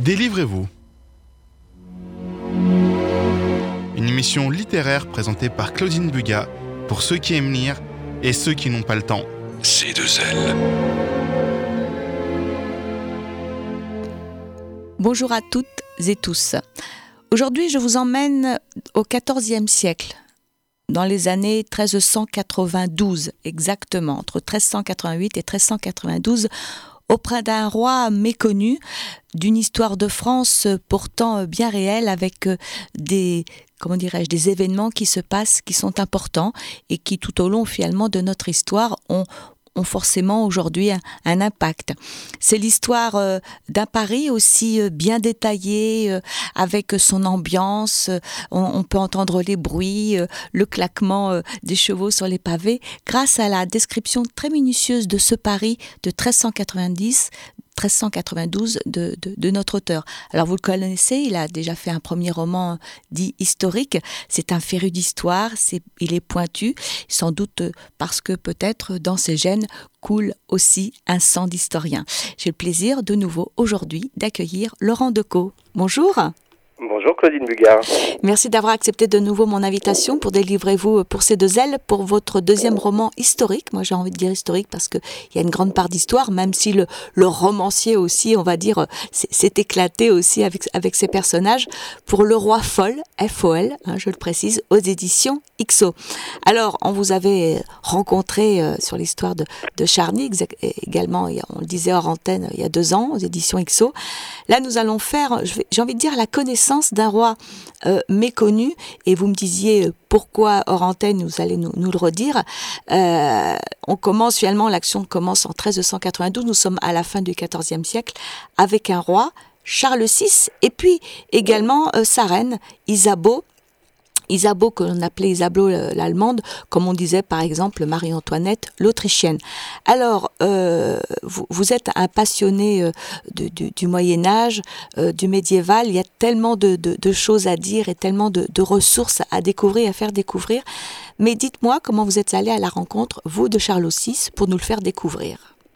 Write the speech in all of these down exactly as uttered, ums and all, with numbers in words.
Délivrez-vous. Une émission littéraire présentée par Claudine Bugat pour ceux qui aiment lire et ceux qui n'ont pas le temps. C deux L. Bonjour à toutes et tous. Aujourd'hui, je vous emmène au quatorzième siècle, dans les années treize cent quatre-vingt-douze, exactement, entre treize cent quatre-vingt-huit et treize cent quatre-vingt-douze, auprès d'un roi méconnu, d'une histoire de France pourtant bien réelle, avec des, comment dirais-je, des événements qui se passent, qui sont importants et qui tout au long finalement de notre histoire ont ont forcément aujourd'hui un, un impact. C'est l'histoire euh, d'un Paris aussi euh, bien détaillé, euh, avec son ambiance, euh, on, on peut entendre les bruits, euh, le claquement euh, des chevaux sur les pavés, grâce à la description très minutieuse de ce Paris de treize cent quatre-vingt-dix treize cent quatre-vingt-douze de, de, de notre auteur. Alors vous le connaissez, il a déjà fait un premier roman dit historique, c'est un féru d'histoire, c'est, il est pointu, sans doute parce que peut-être dans ses gènes coule aussi un sang d'historien. J'ai le plaisir de nouveau aujourd'hui d'accueillir Laurent Decaux. Bonjour. Bonjour Claudine Bugat. Merci d'avoir accepté de nouveau mon invitation pour Délivrez-vous pour C deux L, pour votre deuxième roman historique. Moi j'ai envie de dire historique parce qu'il y a une grande part d'histoire, même si le, le romancier aussi, on va dire, s'est éclaté aussi avec, avec ses personnages, pour Le Roi Fol, F O L, hein, je le précise, aux éditions X O. Alors, on vous avait rencontré euh, sur l'histoire de, de Charny, également, on le disait hors antenne, il y a deux ans, aux éditions X O. Là, nous allons faire, j'ai envie de dire, la connaissance d'un roi euh, méconnu, et vous me disiez euh, pourquoi hors antenne, vous allez nous, nous le redire. Euh, on commence finalement, l'action commence en treize cent quatre-vingt-douze, nous sommes à la fin du quatorzième siècle, avec un roi, Charles six, et puis également euh, sa reine, Isabeau, Isabeau, que l'on appelait Isabeau l'allemande, comme on disait par exemple Marie-Antoinette l'autrichienne. Alors, euh, vous, vous êtes un passionné euh, de, du, du Moyen-Âge, euh, du médiéval, il y a tellement de, de, de choses à dire et tellement de, de ressources à découvrir, à faire découvrir. Mais dites-moi comment vous êtes allé à la rencontre, vous, de Charles six, pour nous le faire découvrir.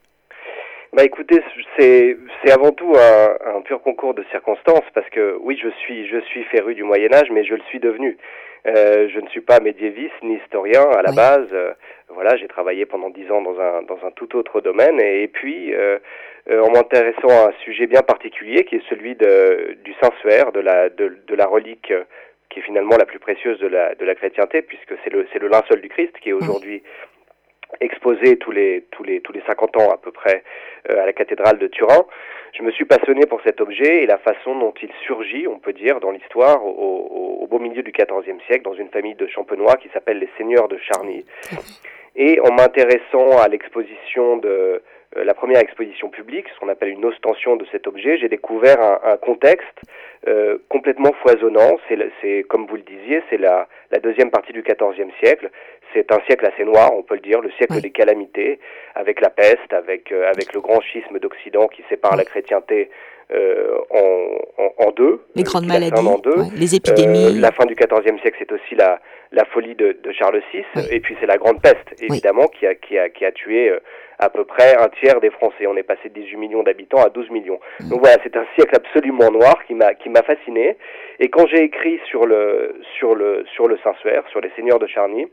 Bah écoutez, c'est c'est avant tout un, un pur concours de circonstances, parce que oui, je suis je suis féru du Moyen-Âge, mais je le suis devenu. Euh, je ne suis pas médiéviste ni historien à la oui. base. Euh, voilà, j'ai travaillé pendant dix ans dans un dans un tout autre domaine, et, et puis euh, euh, en m'intéressant à un sujet bien particulier qui est celui de du Saint-Suaire, de la de, de la relique euh, qui est finalement la plus précieuse de la de la chrétienté, puisque c'est le c'est le linceul du Christ qui est aujourd'hui oui. exposé tous les tous les tous les cinquante ans à peu près euh, à la cathédrale de Turin. Je me suis passionné pour cet objet et la façon dont il surgit, on peut dire, dans l'histoire au, au, au beau milieu du quatorzième siècle, dans une famille de champenois qui s'appelle les seigneurs de Charny. Et en m'intéressant à l'exposition de euh, la première exposition publique, ce qu'on appelle une ostension de cet objet, j'ai découvert un, un contexte euh, complètement foisonnant. C'est, c'est comme vous le disiez, c'est la, la deuxième partie du quatorzième siècle. C'est un siècle assez noir, on peut le dire, le siècle oui. des calamités, avec la peste, avec euh, avec le grand schisme d'Occident qui sépare oui. la chrétienté euh, en, en en deux. Les euh, grandes maladies, en deux. Ouais, les épidémies. Euh, la fin du quatorzième siècle, c'est aussi la la folie de, de Charles six, oui. et puis c'est la grande peste, évidemment, oui. qui a qui a qui a tué euh, à peu près un tiers des Français. On est passé de dix-huit millions d'habitants à douze millions. Mmh. Donc voilà, c'est un siècle absolument noir qui m'a qui m'a fasciné. Et quand j'ai écrit sur le sur le sur le Saint-Suaire, sur les seigneurs de Charny,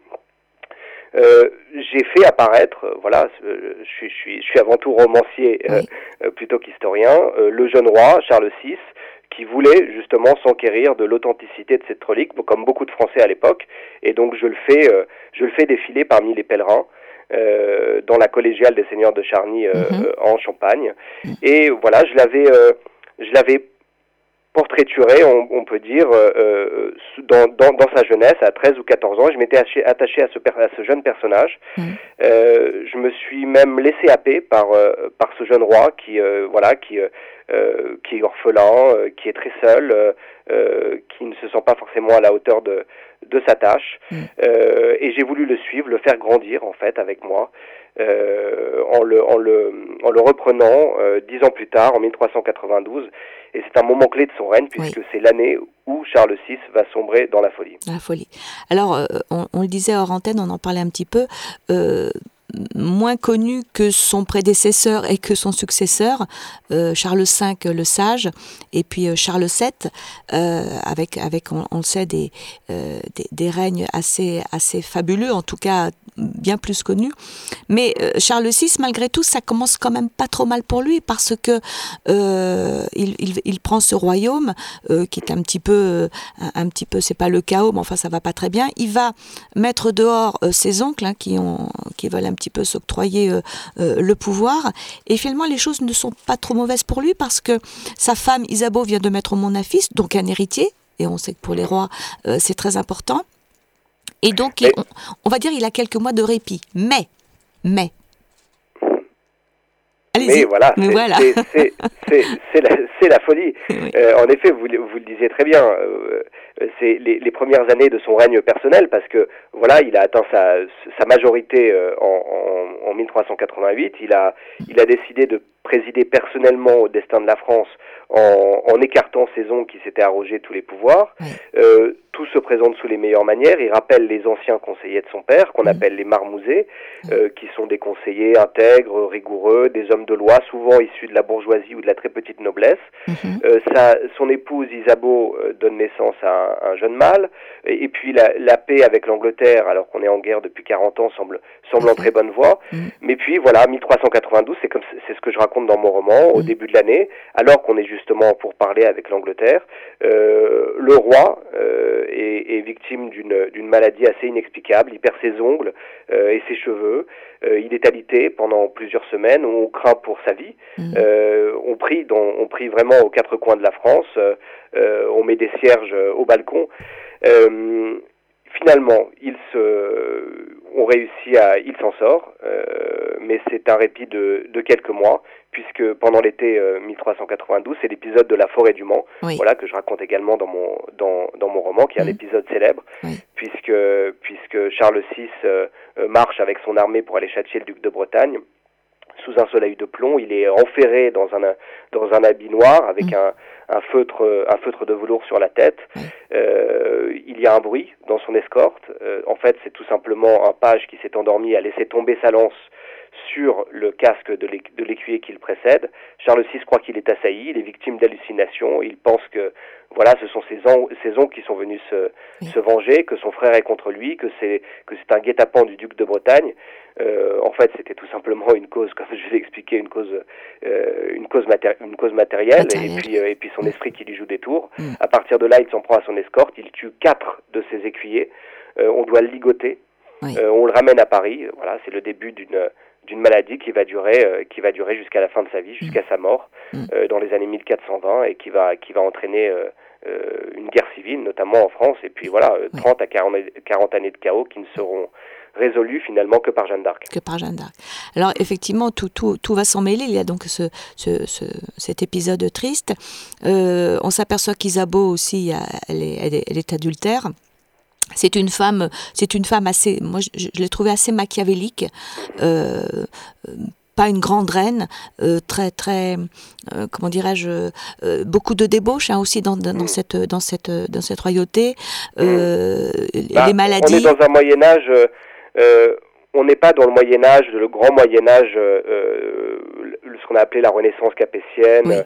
Euh, j'ai fait apparaître, euh, voilà, euh, je suis, je suis, je suis avant tout romancier euh, oui. euh, plutôt qu'historien, euh, le jeune roi Charles six, qui voulait justement s'enquérir de l'authenticité de cette relique, comme beaucoup de Français à l'époque, et donc je le fais, euh, je le fais défiler parmi les pèlerins euh, dans la collégiale des seigneurs de Charny euh, mm-hmm. euh, en Champagne, mm-hmm. et voilà, je l'avais, euh, je l'avais portraituré, on, on peut dire, euh, dans, dans, dans sa jeunesse, à treize ou quatorze ans. Je m'étais attaché, attaché à, ce, à ce jeune personnage. Mmh. Euh, je me suis même laissé happer par, euh, par ce jeune roi qui, euh, voilà, qui, euh, qui est orphelin, euh, qui est très seul, euh, euh, qui ne se sent pas forcément à la hauteur de, de sa tâche. Mmh. Euh, et j'ai voulu le suivre, le faire grandir, en fait, avec moi. Euh, en, le, en, le, en le reprenant euh, dix ans plus tard, en mille trois cent quatre-vingt-douze, et c'est un moment clé de son règne, puisque oui. c'est l'année où Charles six va sombrer dans la folie. La folie. Alors, euh, on, on le disait hors antenne, on en parlait un petit peu, euh, moins connu que son prédécesseur et que son successeur, euh, Charles cinq le Sage, et puis euh, Charles sept, euh, avec, avec on, on le sait, des, euh, des, des règnes assez, assez fabuleux, en tout cas bien plus connus. Mais euh, Charles six, malgré tout, ça commence quand même pas trop mal pour lui, parce que euh, il, il, il prend ce royaume euh, qui est un petit peu, un, un petit peu, c'est pas le chaos, mais enfin ça va pas très bien. Il va mettre dehors euh, ses oncles hein, qui ont, qui veulent un petit peu s'octroyer euh, euh, le pouvoir. Et finalement, les choses ne sont pas trop mauvaises pour lui, parce que sa femme Isabeau vient de mettre au monde un fils, donc un héritier. Et on sait que pour les rois, euh, c'est très important. Et donc, il, on, on va dire, il a quelques mois de répit. Mais, mais. Allez-y. Mais voilà, mais c'est, voilà. c'est, c'est, c'est, c'est, la, c'est la folie. Oui. Euh, en effet, vous, vous le disiez très bien. Euh, c'est les, les premières années de son règne personnel, parce que voilà, il a atteint sa, sa majorité euh, en, en, en mille trois cent quatre-vingt-huit. Il a, il a décidé de présider personnellement au destin de la France en, en écartant ses oncles qui s'étaient arrogés tous les pouvoirs. Oui. Euh, tout se présente sous les meilleures manières. Il rappelle les anciens conseillers de son père, qu'on mmh. appelle les marmousets, euh, qui sont des conseillers intègres, rigoureux, des hommes de loi, souvent issus de la bourgeoisie ou de la très petite noblesse. Mmh. Euh, sa, son épouse Isabeau euh, donne naissance à un, un jeune mâle. Et, et puis la, la paix avec l'Angleterre, alors qu'on est en guerre depuis quarante ans, semble, semble mmh. en très bonne voie. Mmh. Mais puis voilà, mille trois cent quatre-vingt-douze, c'est, comme, c'est ce que je raconte dans mon roman, au mmh. début de l'année, alors qu'on est justement pour parler avec l'Angleterre, euh, le roi euh, est, est victime d'une, d'une maladie assez inexplicable. Il perd ses ongles euh, et ses cheveux. Euh, il est alité pendant plusieurs semaines. On craint pour sa vie. Mmh. Euh, on prie, dans, on prie vraiment aux quatre coins de la France. Euh, on met des cierges au balcon. Euh, finalement, il se, on réussit à, il s'en sort, euh, mais c'est un répit de, de quelques mois, puisque pendant l'été euh, mille trois cent quatre-vingt-douze, c'est l'épisode de la forêt du Mans, oui. voilà, que je raconte également dans mon, dans, dans mon roman, qui est mmh. un épisode célèbre, oui. puisque, puisque Charles six euh, marche avec son armée pour aller châtier le duc de Bretagne. Sous un soleil de plomb, il est enferré dans un, dans un habit noir avec mmh. un, un, feutre, un feutre de velours sur la tête. Mmh. Euh, il y a un bruit dans son escorte. Euh, en fait, c'est tout simplement un page qui s'est endormi, a laissé tomber sa lance sur le casque de, l'é- de l'écuyer qui le précède. Charles six croit qu'il est assailli, il est victime d'hallucinations, il pense que voilà, ce sont ses, on- ses oncles qui sont venus se, oui. se venger, que son frère est contre lui, que c'est, que c'est un guet-apens du duc de Bretagne. Euh, en fait, c'était tout simplement une cause, comme je l'ai expliqué, une cause, euh, une cause, matéri- une cause matérielle, Matériel. et puis, euh, et puis son esprit qui lui joue des tours. Mm. À partir de là, il s'en prend à son escorte, il tue quatre de ses écuyers. Euh, on doit le ligoter. Oui. Euh, on le ramène à Paris. Voilà, c'est le début d'une d'une maladie qui va durer, euh, qui va durer jusqu'à la fin de sa vie, jusqu'à mmh. sa mort, mmh. euh, dans les années mille quatre cent vingt, et qui va, qui va entraîner euh, euh, une guerre civile, notamment en France, et puis voilà, euh, trente à quarante, quarante années de chaos qui ne seront résolues finalement que par Jeanne d'Arc. Que par Jeanne d'Arc. Alors effectivement, tout, tout, tout va s'en mêler. Il y a donc ce, ce, ce, cet épisode triste. Euh, on s'aperçoit qu'Isabeau aussi, elle est, elle est, elle est adultère. C'est une femme, c'est une femme assez, moi je, je l'ai trouvée assez machiavélique, euh, pas une grande reine, euh, très très, euh, comment dirais-je, euh, beaucoup de débauche hein, aussi dans, dans cette dans cette dans cette royauté, euh, bah, les maladies. On est dans un Moyen Âge, euh, on n'est pas dans le Moyen Âge, le grand Moyen Âge, euh, ce qu'on a appelé la Renaissance capétienne. Oui.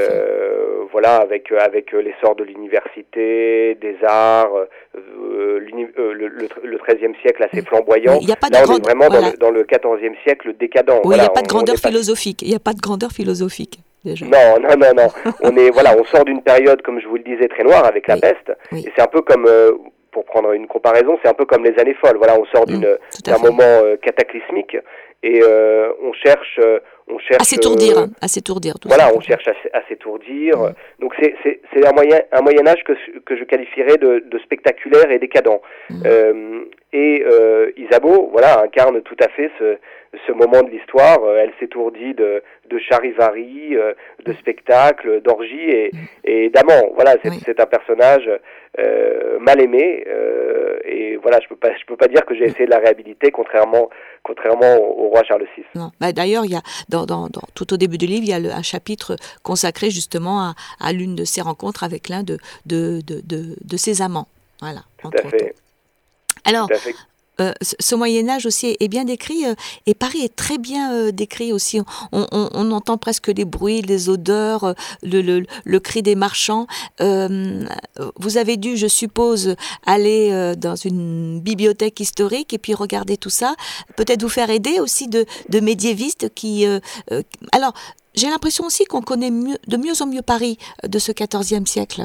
Euh, voilà, avec avec l'essor de l'université, des arts, euh, euh, le, le treizième siècle assez flamboyant. Il y a pas de Là, grande... on est vraiment voilà. dans, le, dans le quatorzième siècle décadent. Oui, voilà, il n'y a pas de grandeur on, on philosophique. Il n'y a pas de grandeur philosophique. Déjà. Non, non, non, non. on est voilà, on sort d'une période, comme je vous le disais, très noire avec la oui. peste. Oui. Et c'est un peu comme, euh, pour prendre une comparaison, c'est un peu comme les années folles. Voilà, on sort d'une, mmh, d'un moment euh, cataclysmique et euh, on cherche. Euh, On cherche, à s'étourdir, euh, à s'étourdir. Tout voilà, ça. on cherche à, à s'étourdir. Mmh. Donc c'est, c'est, c'est un moyen, un Moyen Âge que que je qualifierais de, de spectaculaire et décadent. Mmh. Euh, et euh, Isabeau, voilà, incarne tout à fait ce ce moment de l'histoire. Elle s'étourdit de de charivari, de spectacles, d'orgies et mmh. et d'amants. Voilà, c'est, oui. c'est un personnage euh, mal aimé. Euh, et voilà, je peux pas, je peux pas dire que j'ai essayé de la réhabiliter, contrairement contrairement au, au roi Charles six. Non. Bah, d'ailleurs, il y a dans, dans, dans, tout au début du livre, il y a le, un chapitre consacré justement à, à l'une de ses rencontres avec l'un de, de, de, de, de ses amants. Voilà. Tout à fait. Alors, Tout à fait. euh, ce Moyen-Âge aussi est bien décrit, euh, et Paris est très bien euh, décrit aussi. On, on, on entend presque les bruits, les odeurs, euh, le, le, le cri des marchands. Euh, vous avez dû, je suppose, aller euh, dans une bibliothèque historique et puis regarder tout ça. Peut-être vous faire aider aussi de, de médiévistes qui... Euh, euh, alors, j'ai l'impression aussi qu'on connaît mieux, de mieux en mieux Paris de ce quatorzième siècle.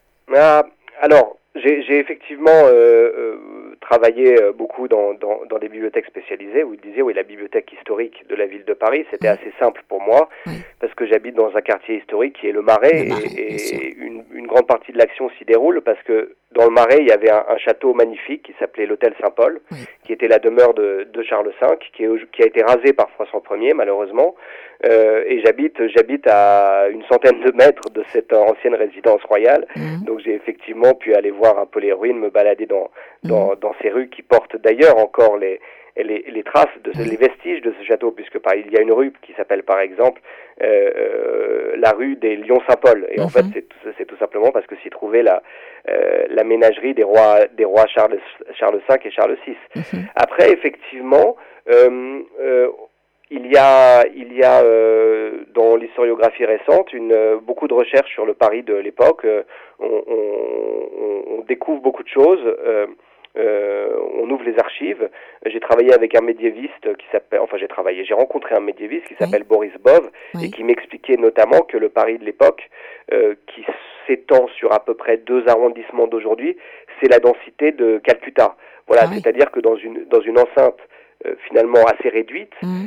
Ah, alors, j'ai, j'ai effectivement euh, euh, travaillé beaucoup dans, dans, dans des bibliothèques spécialisées. Vous le disiez, oui, la bibliothèque historique de la ville de Paris, c'était oui. assez simple pour moi, oui. parce que j'habite dans un quartier historique qui est le Marais, le Marais et, et une, une grande partie de l'action s'y déroule, parce que dans le Marais, il y avait un, un château magnifique qui s'appelait l'Hôtel Saint-Paul, oui. qui était la demeure de, de Charles cinq, qui, est, qui a été rasé par François Ier, malheureusement. Euh, et j'habite, j'habite à une centaine de mètres de cette ancienne résidence royale. Mmh. Donc j'ai effectivement pu aller voir un peu les ruines, me balader dans, dans, mmh. dans ces rues qui portent d'ailleurs encore les, les, les traces, de ce, mmh. les vestiges de ce château, puisque par, il y a une rue qui s'appelle par exemple euh, euh, la rue des Lions-Saint-Paul. Et mmh. en fait, c'est tout, c'est tout simplement parce que s'y trouvait la, euh, la ménagerie des rois, des rois Charles, Charles cinq et Charles six. Mmh. Après, effectivement, euh, euh, Il y a, il y a euh, dans l'historiographie récente une, euh, beaucoup de recherches sur le Paris de l'époque. Euh, on, on, on découvre beaucoup de choses. Euh, euh, on ouvre les archives. J'ai travaillé avec un médiéviste qui s'appelle, enfin j'ai travaillé, j'ai rencontré un médiéviste qui s'appelle oui. Boris Bove oui. et qui m'expliquait notamment que le Paris de l'époque, euh, qui s'étend sur à peu près deux arrondissements d'aujourd'hui, c'est la densité de Calcutta. Voilà, ah oui. c'est-à-dire que dans une dans une enceinte Euh, finalement assez réduite, mmh.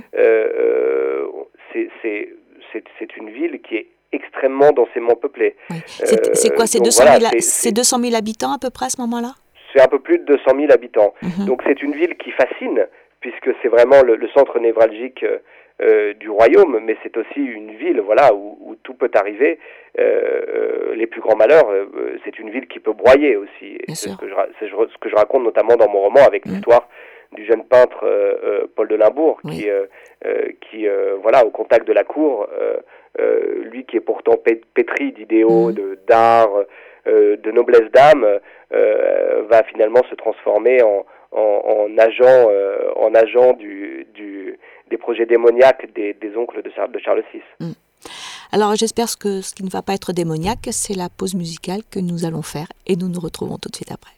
euh, c'est, c'est, c'est, c'est une ville qui est extrêmement densément peuplée. Oui. C'est, euh, c'est quoi, c'est, deux cent mille, voilà, c'est, c'est deux cent mille habitants à peu près à ce moment-là ? C'est un peu plus de deux cent mille habitants. Mmh. Donc c'est une ville qui fascine, puisque c'est vraiment le, le centre névralgique euh, du royaume, mais c'est aussi une ville voilà, où, où tout peut arriver. Euh, les plus grands malheurs, euh, c'est une ville qui peut broyer aussi. Et c'est, ce que je, c'est ce que je raconte notamment dans mon roman avec mmh. l'histoire du jeune peintre euh, euh, Paul de Limbourg, oui. qui, euh, euh, qui euh, voilà, au contact de la cour, euh, euh, lui qui est pourtant pét- pétri d'idéaux, mmh. de, d'art, euh, de noblesse d'âme, euh, va finalement se transformer en, en, en agent, euh, en agent du, du, des projets démoniaques des, des oncles de, de Charles six. Mmh. Alors j'espère que ce qui ne va pas être démoniaque, c'est la pause musicale que nous allons faire, et nous nous retrouvons tout de suite après.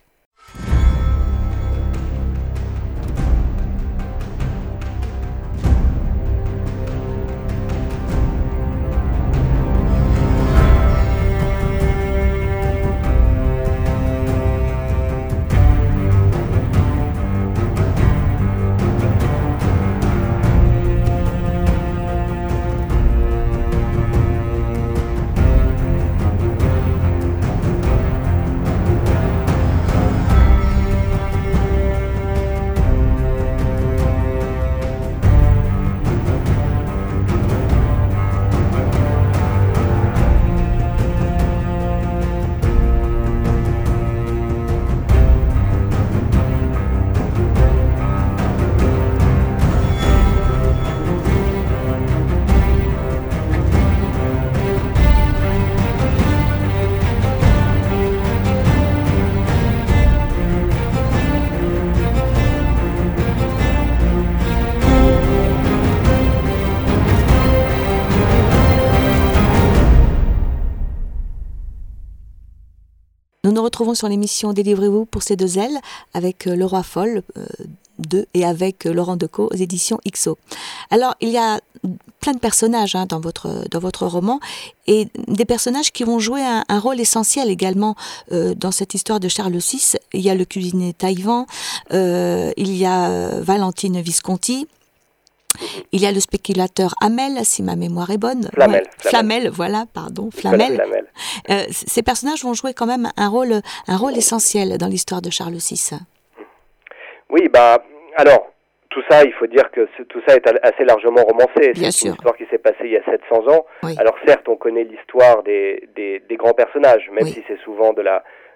Nous nous retrouvons sur l'émission Délivrez-vous pour ces deux ailes avec euh, Le Roi Folle euh, deux et avec euh, Laurent Decaux aux éditions X O. Alors, il y a plein de personnages hein, dans, votre, dans votre roman et des personnages qui vont jouer un, un rôle essentiel également euh, dans cette histoire de Charles six. Il y a le cuisinier Taïwan, euh, il y a euh, Valentine Visconti. Il y a le spéculateur Hamel, si ma mémoire est bonne. Flamel. Ouais. Flamel, voilà, pardon, Flamel. Flamel. Euh, ces personnages vont jouer quand même un rôle, un rôle essentiel dans l'histoire de Charles six. Oui, bah, alors, tout ça, il faut dire que tout ça est assez largement romancé. Bien c'est sûr. une histoire qui s'est passée il y a sept cents ans. Oui. Alors certes, on connaît l'histoire des, des, des grands personnages, même oui. si c'est souvent de la...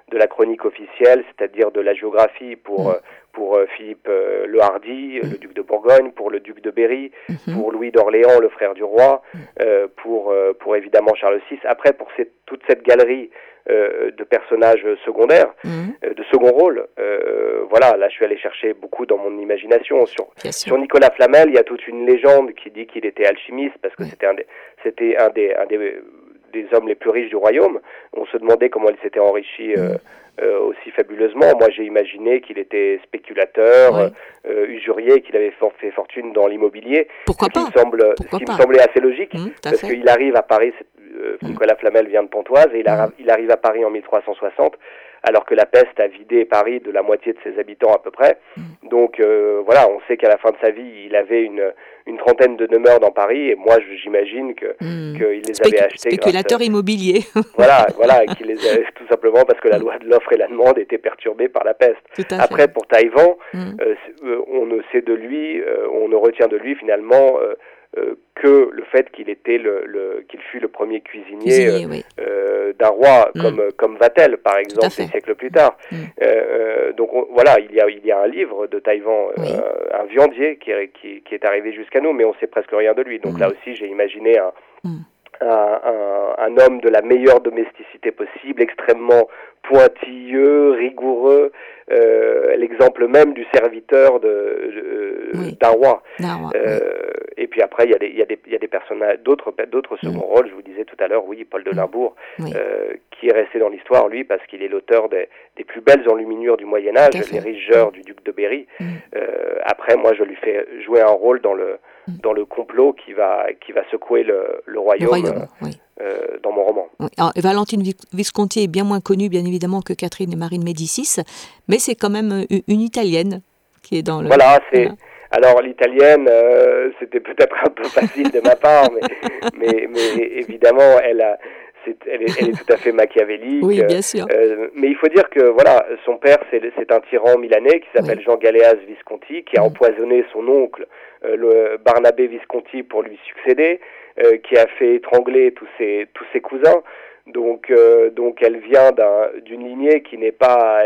de la chronique officielle, c'est-à-dire de la géographie pour, mmh. pour euh, Philippe euh, le Hardi, mmh. le duc de Bourgogne, pour le duc de Berry, mmh. pour Louis d'Orléans, le frère du roi, mmh. euh, pour, euh, pour évidemment Charles six. Après, pour cette, toute cette galerie euh, de personnages secondaires, mmh. euh, de second rôle, euh, voilà, là je suis allé chercher beaucoup dans mon imagination. Sur, sur Nicolas Flamel, il y a toute une légende qui dit qu'il était alchimiste, parce que mmh. c'était un des... C'était un des, un des des hommes les plus riches du royaume. On se demandait comment il s'était enrichi euh, euh, aussi fabuleusement. Moi, j'ai imaginé qu'il était spéculateur, oui. euh, usurier, qu'il avait fait fortune dans l'immobilier. Pourquoi ce qui pas me semble, Pourquoi ce qui pas me semblait assez logique, mmh, parce fait. qu'il arrive à Paris, euh, mmh. Nicolas Flamel vient de Pontoise, et il, a, mmh. il arrive à Paris en mille trois cent soixante, alors que la peste a vidé Paris de la moitié de ses habitants à peu près. Mmh. Donc euh, voilà, on sait qu'à la fin de sa vie, il avait une, une trentaine de demeures dans Paris, et moi j'imagine que mmh. qu'il les Spécu- avait achetées. Spéculateur grâce, immobilier. Voilà, voilà, et qu'il les avait tout simplement parce que la loi de l'offre et la demande était perturbée par la peste. Après, fait. pour Taïwan, mmh. euh, on ne sait de lui, euh, on ne retient de lui finalement euh, euh, que le fait qu'il était le, le qu'il fut le premier cuisinier, cuisinier euh, oui. euh, d'un roi mm. comme comme Vatel par exemple des siècles plus tard. Mm. Euh, donc on, voilà, il y a il y a un livre de Taïwan, oui. euh, un viandier qui est, qui, qui est arrivé jusqu'à nous, mais on sait presque rien de lui. Donc mm. là aussi, j'ai imaginé un, mm. un, un un homme de la meilleure domesticité possible, extrêmement pointilleux, rigoureux, euh, l'exemple même du serviteur de, de oui. d'un roi. roi euh, oui. Et puis après, il y a des, il y a des, il y a des personnages, d'autres, d'autres second mmh. rôles. Je vous disais tout à l'heure, oui, Paul de Limbourg, oui. euh, qui est resté dans l'histoire, lui, parce qu'il est l'auteur des, des plus belles enluminures du Moyen Âge, les rigeurs mmh. du duc de Berry. Mmh. Euh, après, moi, je lui fais jouer un rôle dans le, mmh. dans le complot qui va, qui va secouer le, le royaume. Le royaume euh, oui. Euh, dans mon roman. Oui. Alors, Valentine Visconti est bien moins connue, bien évidemment, que Catherine et Marie de Médicis, mais c'est quand même une, une Italienne qui est dans le... Voilà, c'est... Voilà. Alors, l'Italienne, euh, c'était peut-être un peu facile de ma part, mais, mais, mais évidemment, elle a... C'est, elle, est, elle est tout à fait machiavélique. Oui, bien sûr. Euh, mais il faut dire que, voilà, son père, c'est, c'est un tyran milanais qui s'appelle oui. Jean Galéas Visconti, qui a mmh. empoisonné son oncle, euh, le Barnabé Visconti, pour lui succéder, euh, qui a fait étrangler tous ses, tous ses cousins. Donc, euh, donc elle vient d'un, d'une lignée qui n'est pas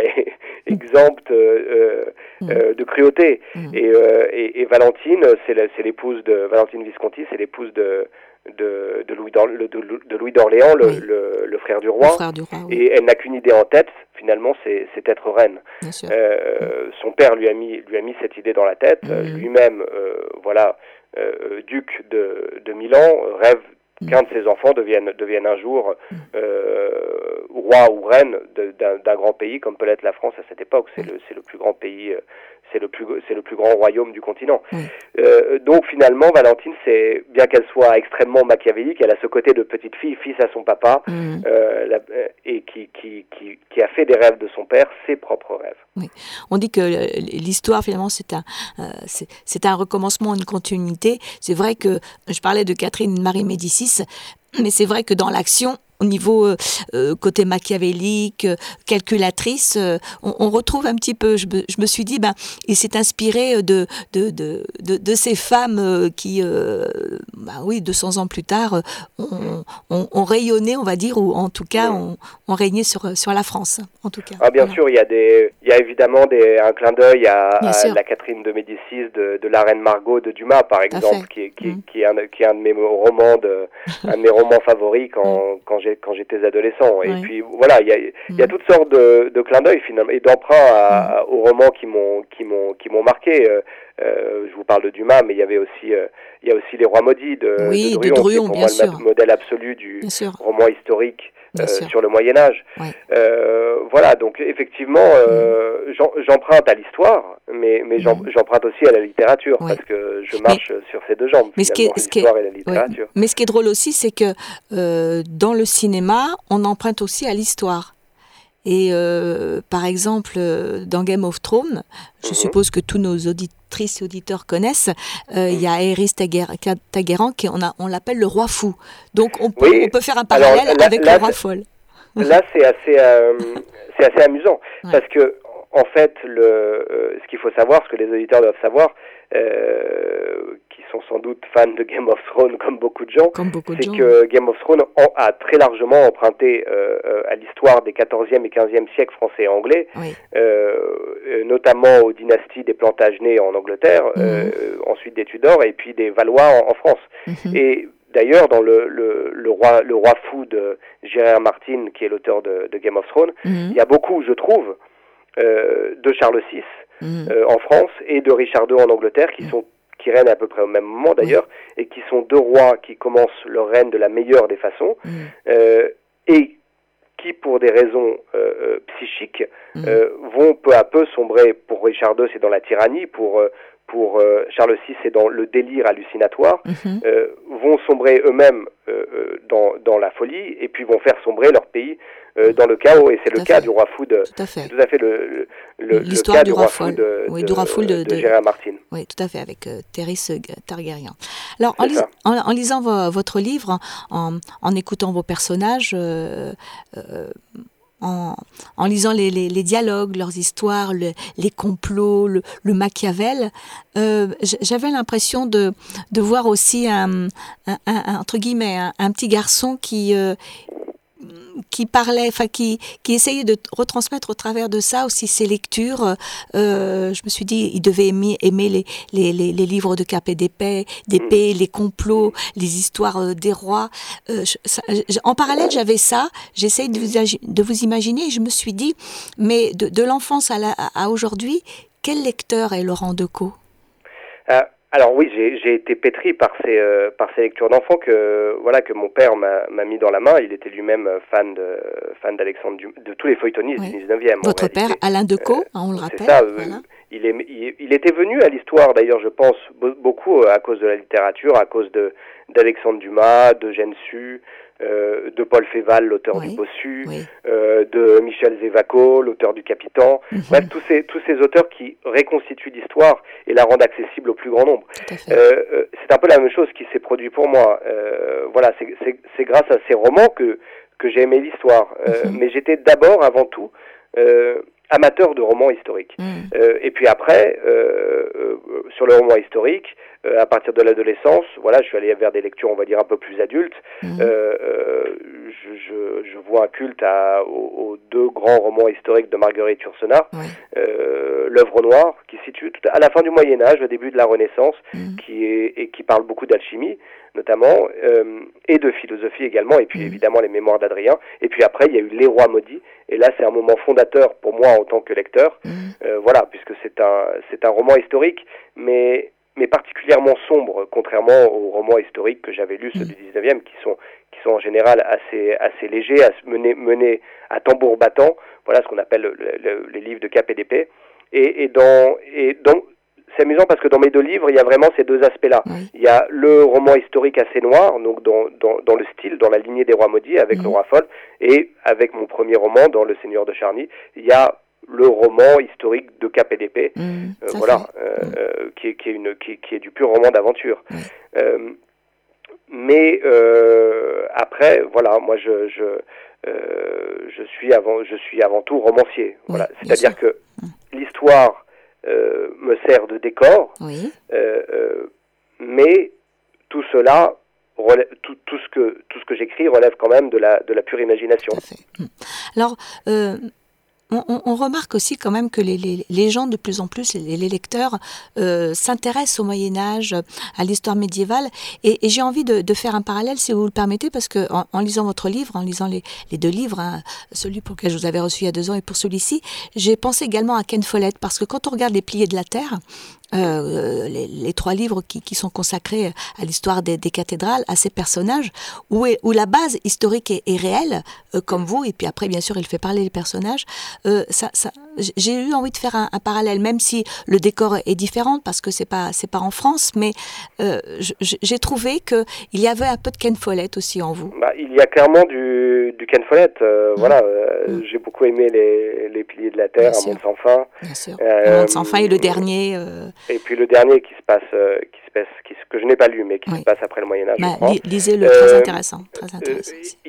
exempte euh, euh, de cruauté. Mmh. Et, euh, et, et Valentine, c'est, la, c'est l'épouse de Valentine Visconti, c'est l'épouse de De, de, Louis de, de Louis d'Orléans, le, oui. le, le frère du roi, frère du roi oui. Et elle n'a qu'une idée en tête, finalement, c'est, c'est être reine. Euh, mmh. Son père lui a mis, lui a mis cette idée dans la tête, mmh. lui-même, euh, voilà, euh, duc de, de Milan, rêve mmh. qu'un de ses enfants devienne, devienne un jour euh, roi ou reine de, d'un, d'un grand pays, comme peut l'être la France à cette époque. C'est, mmh. le, c'est le plus grand pays... Euh, C'est le, plus, c'est le plus grand royaume du continent. Oui. Euh, donc finalement, Valentine, c'est, bien qu'elle soit extrêmement machiavélique, elle a ce côté de petite fille, fils à son papa, mmh. euh, la, et qui, qui, qui, qui a fait des rêves de son père, ses propres rêves. Oui. On dit que l'histoire, finalement, c'est un, euh, c'est, c'est un recommencement, une continuité. C'est vrai que, je parlais de Catherine Marie Médicis, mais c'est vrai que dans l'action, au niveau euh, côté machiavélique, euh, calculatrice, euh, on, on retrouve un petit peu. Je me, je me suis dit, ben, il s'est inspiré de de de de, de ces femmes euh, qui, euh, ben oui, deux cents ans plus tard, ont, ont, ont rayonné, on va dire, ou en tout cas, ont, ont régné sur sur la France, en tout cas. Ah, bien voilà. sûr, il y a des, il y a évidemment des, un clin d'œil à, à la Catherine de Médicis, de, de la Reine Margot de Dumas, par exemple, qui, qui, mmh. qui est un, qui est un de mes romans de, un de mes romans favoris quand, mmh. quand j'ai quand j'étais adolescent. Et oui. puis voilà, il y a, il y a toutes sortes de, de clins d'œil finalement et d'emprunts à, mmh. aux romans qui m'ont qui m'ont qui m'ont marqué. Euh, euh, je vous parle de Dumas, mais il y avait aussi euh, il y a aussi Les Rois maudits de, oui, de Druon, de Druon, qui est pour bien moi sûr. le modèle absolu du roman historique euh, sur le Moyen Âge. Ouais. Euh, voilà, donc effectivement, euh, mmh. j'en, j'emprunte à l'histoire, mais mais j'en, mmh. j'emprunte aussi à la littérature ouais. parce que je marche mais, sur ces deux jambes. Mais ce qui est, l'histoire et la littérature. Ouais. Mais ce qui est drôle aussi, c'est que euh, dans le cinéma, on emprunte aussi à l'histoire. Et euh, par exemple, dans Game of Thrones, je mmh. suppose que tous nos auditrices et auditeurs connaissent, euh, mmh. il y a Aerys Targaryen qui on, a, on l'appelle le roi fou. Donc on peut, oui. on peut faire un parallèle Alors, là, avec là, le roi folle. Là, c'est assez, euh, c'est assez amusant ouais. parce que en fait, le, euh, ce qu'il faut savoir, ce que les auditeurs doivent savoir, euh, qui sont sans doute fans de Game of Thrones, comme beaucoup de gens, comme beaucoup de c'est gens. que Game of Thrones a très largement emprunté euh, euh, à l'histoire des quatorzième et quinzième siècles français et anglais, oui. euh, notamment aux dynasties des Plantagenets en Angleterre, mmh. euh, ensuite des Tudors, et puis des Valois en, en France. Mmh. Et d'ailleurs, dans le, le, le, roi, le roi fou de George R. R. Martin, qui est l'auteur de, de Game of Thrones, mmh. il y a beaucoup, je trouve, euh, de Charles six mmh. euh, en France et de Richard deux en Angleterre, qui, mmh. sont, qui règnent à peu près au même moment d'ailleurs, mmh. et qui sont deux rois qui commencent leur règne de la meilleure des façons, mmh. euh, et qui, pour des raisons euh, psychiques, mmh. euh, vont peu à peu sombrer. Pour Richard deux, c'est dans la tyrannie, pour... Euh, pour euh, Charles six, c'est dans le délire hallucinatoire, mm-hmm. euh, vont sombrer eux-mêmes euh, dans, dans la folie, et puis vont faire sombrer leur pays euh, dans le chaos, et c'est tout le cas fait. du roi fou de... Tout à fait. C'est tout à fait le, le, l'histoire le cas du roi fou de, oui, de, du roi fou de, de, de George R. R. Martin. Oui, tout à fait, avec euh, Térès Targaryen. Alors, en, lis, en, en lisant vo- votre livre, en, en écoutant vos personnages... Euh, euh, En, en lisant les, les, les dialogues, leurs histoires, le, les complots, le, le Machiavel, euh, j'avais l'impression de, de voir aussi un, un, un, entre guillemets, un, un petit garçon qui, euh, qui parlait, enfin qui, qui essayait de retransmettre au travers de ça aussi ses lectures. Euh, je me suis dit, il devait aimer, aimer les, les, les, les livres de Cap et d'épée, d'épée, les complots, les histoires des rois. Euh, je, ça, je, en parallèle, j'avais ça. J'essayais de vous, de vous imaginer et je me suis dit, mais de, de l'enfance à, la, à aujourd'hui, quel lecteur est Laurent Decaux ? euh... Alors oui, j'ai, j'ai été pétri par ces euh, par ces lectures d'enfants que voilà que mon père m'a, m'a mis dans la main. Il était lui-même fan de fan d'Alexandre Dumas, de tous les feuilletonistes oui. du dix-neuvième. Votre père, Alain Decaux, euh, on le rappelle. C'est ça. Voilà. Euh, il, est, il, il était venu à l'histoire d'ailleurs, je pense beaucoup à cause de la littérature, à cause de d'Alexandre Dumas, d'Eugène Sue. Euh, de Paul Féval, l'auteur oui, du Bossu, oui. euh, de Michel Zévaco, l'auteur du Capitan, mm-hmm. bref, tous ces, tous ces auteurs qui reconstituent l'histoire et la rendent accessible au plus grand nombre. Euh, c'est un peu la même chose qui s'est produit pour moi. Euh, voilà, c'est, c'est, c'est grâce à ces romans que, que j'ai aimé l'histoire. Euh, mm-hmm. Mais j'étais d'abord, avant tout, euh, amateur de romans historiques. Mm. Euh, et puis après, euh, euh, sur le roman historique, euh, à partir de l'adolescence, voilà, je suis allé vers des lectures, on va dire, un peu plus adultes. Mm. Euh, euh, je, je, je vois un culte à, aux, aux deux grands romans historiques de Marguerite Yourcenar, oui. euh, L'œuvre noire, qui se situe tout à la fin du Moyen-Âge, au début de la Renaissance, mm. qui est, et qui parle beaucoup d'alchimie, notamment, euh, et de philosophie également, et puis mmh. évidemment les mémoires d'Adrien. Et puis après, il y a eu Les Rois maudits, et là c'est un moment fondateur pour moi en tant que lecteur, mmh. euh, voilà, puisque c'est un, c'est un roman historique, mais, mais particulièrement sombre, contrairement aux romans historiques que j'avais lus, ceux mmh. du dix-neuvième, qui sont, qui sont en général assez, assez légers, à mener, menés à tambour battant, voilà ce qu'on appelle le, le, les livres de Cap et d'épée. Et, et dans... Et dans C'est amusant parce que dans mes deux livres, il y a vraiment ces deux aspects-là. Oui. Il y a le roman historique assez noir, donc dans, dans, dans le style, dans la lignée des Rois maudits, avec mmh. le Roi Folle, et avec mon premier roman, dans Le Seigneur de Charny, il y a le roman historique de Cap et d'épée, mmh, euh, voilà, euh, mmh. euh, qui, est, qui, est une, qui, qui est du pur roman d'aventure. Mmh. Euh, mais euh, après, voilà, moi je, je, euh, je, suis avant, je suis avant tout romancier. Oui, voilà. C'est-à-dire sûr. que mmh. l'histoire Euh, me sert de décor, oui. euh, euh, mais tout cela, relève, tout, tout ce que tout ce que j'écris relève quand même de la de la pure imagination. Tout à fait. Alors, euh, on, on, on remarque aussi quand même que les, les, les gens de plus en plus, les, les lecteurs, euh, s'intéressent au Moyen-Âge, à l'histoire médiévale, et, et j'ai envie de, de faire un parallèle, si vous le permettez, parce que en, en lisant votre livre, en lisant les, les deux livres, hein, celui pour lequel je vous avais reçu il y a deux ans et pour celui-ci, j'ai pensé également à Ken Follett, parce que quand on regarde Les Pliés de la Terre, Euh, les, les trois livres qui, qui sont consacrés à l'histoire des, des cathédrales, à ces personnages, où, est, où la base historique est, est réelle, euh, comme vous, et puis après, bien sûr, il fait parler les personnages. Euh, ça, ça, j'ai eu envie de faire un, un parallèle, même si le décor est différent, parce que c'est pas, c'est pas en France, mais euh, j'ai trouvé qu'il y avait un peu de Ken Follett aussi en vous. Bah, il y a clairement du, du Ken Follett. Euh, mmh. Voilà, euh, mmh. j'ai beaucoup aimé les, les Piliers de la Terre, Un monde sans fin. Bien sûr. Euh, Un monde sans fin, et le dernier... Euh... Et puis le dernier qui se passe, euh, qui se passe, qui, que je n'ai pas lu, mais qui oui. se passe après le Moyen Âge. Bah, lisez-le, euh, très intéressant, très intéressant. Euh, il, il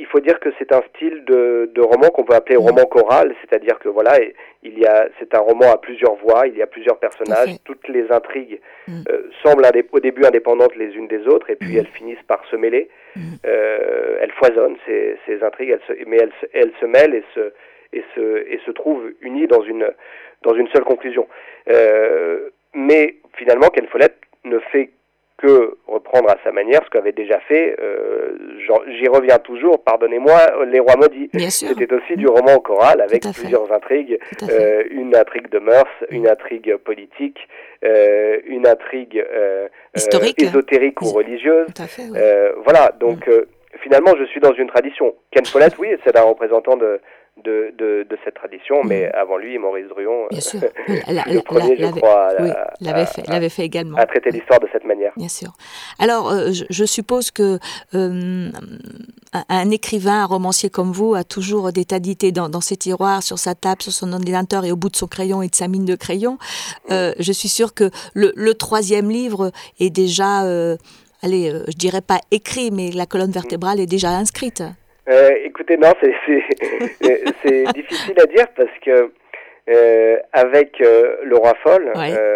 faut dire que c'est un style de, de roman qu'on peut appeler mmh. roman choral, c'est-à-dire que voilà, il y a, c'est un roman à plusieurs voix, il y a plusieurs personnages, toutes les intrigues mmh. euh, semblent indép- au début indépendantes les unes des autres, et puis mmh. elles finissent par se mêler. Mmh. Euh, elles foisonnent ces, ces intrigues, elles se, mais elles, elles se mêlent et se, et se, et se trouvent unies dans une, dans une seule conclusion. Euh, mais finalement, Ken Follett ne fait que reprendre à sa manière ce qu'avait déjà fait, euh, j'y reviens toujours, pardonnez-moi, Les Rois Maudits. C'était aussi du roman choral avec plusieurs intrigues, euh, une intrigue de mœurs, une intrigue politique, euh, une intrigue euh, historique, euh, ésotérique ou religieuse. Fait, oui. euh, voilà, donc mmh. euh, finalement je suis dans une tradition. Ken Follett, oui, c'est un représentant de De, de, de cette tradition, mais mmh. avant lui, Maurice Druon, bien sûr. la, le premier, la, je crois, oui, à, l'avait, à, fait, l'avait fait également. à traiter l'histoire de cette manière. Bien sûr. Alors, euh, je, je suppose que euh, un, un écrivain, un romancier comme vous, a toujours des tas d'idées dans, dans ses tiroirs, sur sa table, sur son ordinateur et au bout de son crayon et de sa mine de crayon. Euh, je suis sûre que le, le troisième livre est déjà, euh, allez, euh, je dirais pas écrit, mais la colonne vertébrale est déjà inscrite. Euh, écoutez, non, c'est, c'est, c'est difficile à dire parce que euh, avec euh, Le Roi Folle, ouais. euh,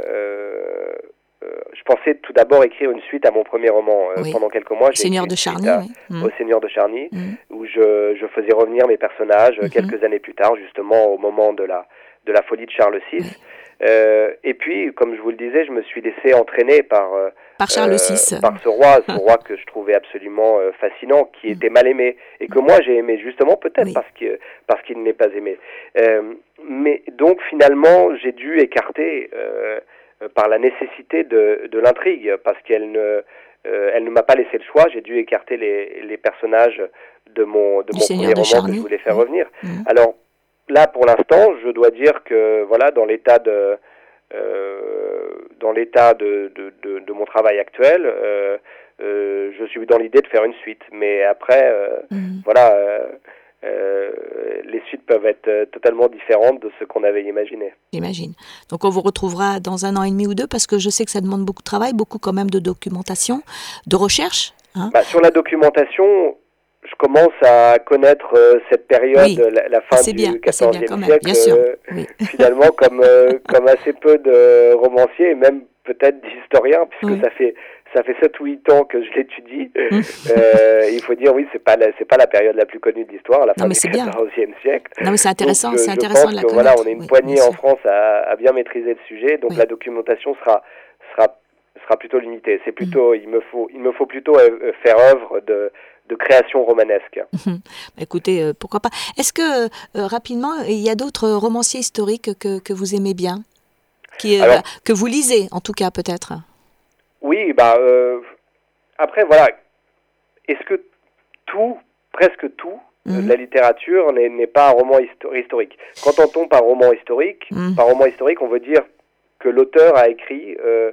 euh, je pensais tout d'abord écrire une suite à mon premier roman. Euh, oui. Pendant quelques mois, j'ai Seigneur écrit de Charny, à, oui. au Seigneur de Charny, mmh. où je, je faisais revenir mes personnages mmh. quelques années plus tard, justement au moment de la, de la folie de Charles six. Oui. Euh, et puis, comme je vous le disais, je me suis laissé entraîner par, euh, par Charles six. Par ce roi, ce roi que je trouvais absolument euh, fascinant, qui était mal aimé, et que moi j'ai aimé, justement peut-être oui. parce, que, parce qu'il n'est pas aimé. Euh, mais donc finalement, j'ai dû écarter euh, par la nécessité de, de l'intrigue, parce qu'elle ne, euh, elle ne m'a pas laissé le choix, j'ai dû écarter les, les personnages de mon, de mon premier roman Charny. Que je voulais faire oui. revenir. Mmh. Alors, là, pour l'instant, je dois dire que, voilà, dans l'état de, euh, dans l'état de, de, de, de mon travail actuel, euh, euh, je suis dans l'idée de faire une suite. Mais après, euh, mmh. voilà, euh, euh, les suites peuvent être totalement différentes de ce qu'on avait imaginé. J'imagine. Donc, on vous retrouvera dans un an et demi ou deux, parce que je sais que ça demande beaucoup de travail, beaucoup quand même de documentation, de recherche. Hein. Bah, sur la documentation, je commence à connaître euh, cette période, oui. la, la fin du bien, quatorzième siècle, bien sûr. Euh, oui. finalement, comme, euh, comme assez peu de romanciers, et même peut-être d'historiens, puisque oui. ça fait ça fait sept ou huit ans que je l'étudie. euh, il faut dire, oui, c'est pas la, c'est pas la période la plus connue de l'histoire, la fin du quatorzième siècle. Non, mais c'est intéressant, donc, je, c'est intéressant de la que, connaître. Voilà, on est une oui, poignée en France à, à bien maîtriser le sujet, donc oui. la documentation sera sera sera plutôt limitée. C'est plutôt, mmh. il me faut il me faut plutôt euh, faire œuvre de de création romanesque. Mmh. Écoutez, euh, pourquoi pas. Est-ce que, euh, rapidement, il y a d'autres romanciers historiques que, que vous aimez bien, qui, euh, Alors, bah, que vous lisez, en tout cas, peut-être? Oui, bah, euh, après, voilà, est-ce que tout, presque tout, mmh. de la littérature n'est, n'est pas un roman histo- historique? Quand entend par roman historique, mmh. par roman historique, on veut dire que l'auteur a écrit... Euh,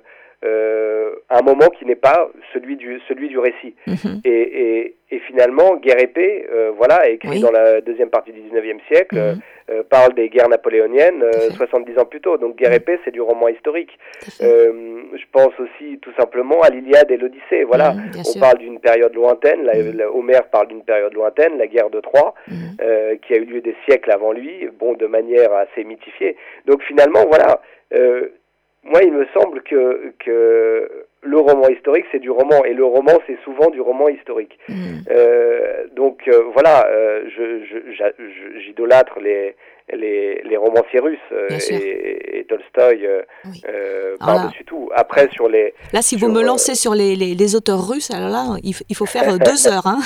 Euh, un moment qui n'est pas celui du celui du récit. Mmh. Et, et, et finalement, Guerre épée, euh, voilà, écrit oui. dans la deuxième partie du dix-neuvième siècle, mmh. euh, parle des guerres napoléoniennes euh, soixante-dix ans plus tôt. Donc Guerre épée, c'est du roman historique. Euh, je pense aussi tout simplement à l'Iliade et l'Odyssée. Voilà, mmh, on sûr. parle d'une période lointaine. La, mmh. la, Homère parle d'une période lointaine, la guerre de Troie, mmh. euh, qui a eu lieu des siècles avant lui, bon, de manière assez mythifiée. Donc finalement, voilà. Euh, Moi, il me semble que, que le roman historique, c'est du roman, et le roman, c'est souvent du roman historique. Mmh. Euh, donc, euh, voilà, euh, je, je, je, j'idolâtre les, les, les romanciers russes, euh, et, et Tolstoï euh, oui. euh, par-dessus tout. Après, sur les... Là, si sur, vous me lancez euh, sur les, les, les auteurs russes, alors là, il, il faut faire deux heures. Hein.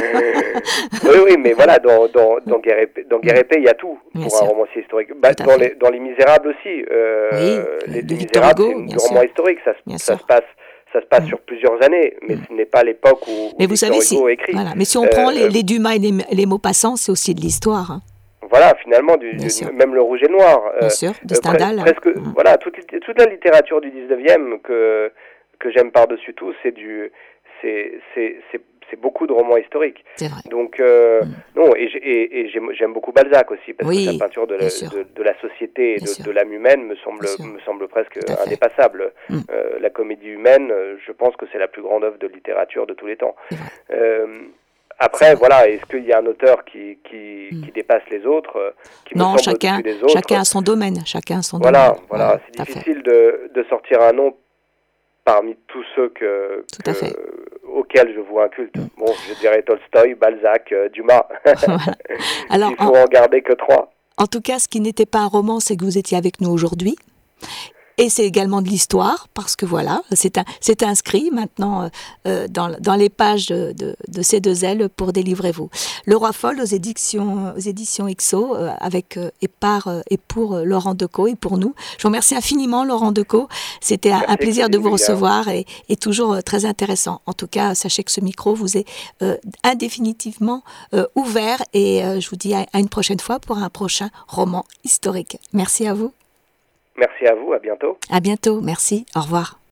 oui, oui, mais voilà, dans, dans, dans Guerre épée, dans Guerre épée, il y a tout pour Bien un sûr. romancier historique. Bah, dans, les, dans Les Misérables aussi. Euh, oui, les, de les Victor Misérables, Hugo, c'est du roman historique. Ça, ça se passe... Ça se passe mmh. sur plusieurs années, mais mmh. ce n'est pas l'époque où, où mais vous Victor savez, Hugo si, écrit. Voilà. Mais si on euh, prend les, les Dumas et les, les Maupassant, c'est aussi de l'histoire. Hein. Voilà, finalement, du, du, même le Rouge et Noir. Bien euh, sûr, de Stendhal. Euh, presque, mmh. voilà, toute, toute la littérature du dix-neuvième que que j'aime par-dessus tout, c'est du, c'est, c'est, c'est, c'est beaucoup de romans historiques. C'est vrai. Donc euh, mmh. non, et, et, et j'aime, j'aime beaucoup Balzac aussi, parce oui, que sa peinture de la, de, de la société et de, de l'âme humaine me semble me semble presque indépassable. Mmh. Euh, la comédie humaine, je pense que c'est la plus grande œuvre de littérature de tous les temps. Euh, Après, voilà, est-ce qu'il y a un auteur qui, qui, mm. qui dépasse les autres, qui non, me semble chacun, au-dessus des autres. chacun a son domaine, chacun a son voilà, domaine. Voilà, voilà, c'est difficile de, de sortir un nom parmi tous ceux que, que, auxquels je vois un culte. Mm. Bon, je dirais Tolstoï, Balzac, euh, Dumas. Voilà. Alors, il faut en, en garder que trois. En tout cas, ce qui n'était pas un roman, c'est que vous étiez avec nous aujourd'hui. Et c'est également de l'histoire, parce que voilà, c'est, un, c'est inscrit maintenant euh, dans, dans les pages de, de, de ces deux ailes pour Délivrez-vous. Le Roi Folle aux éditions, aux éditions X O, euh, avec euh, et par euh, et pour euh, Laurent Decaux et pour nous. Je vous remercie infiniment, Laurent Decaux. C'était un, un plaisir de vous recevoir et, et toujours euh, très intéressant. En tout cas, sachez que ce micro vous est euh, indéfinitivement euh, ouvert et euh, je vous dis à, à une prochaine fois pour un prochain roman historique. Merci à vous. Merci à vous, à bientôt. À bientôt, merci, au revoir.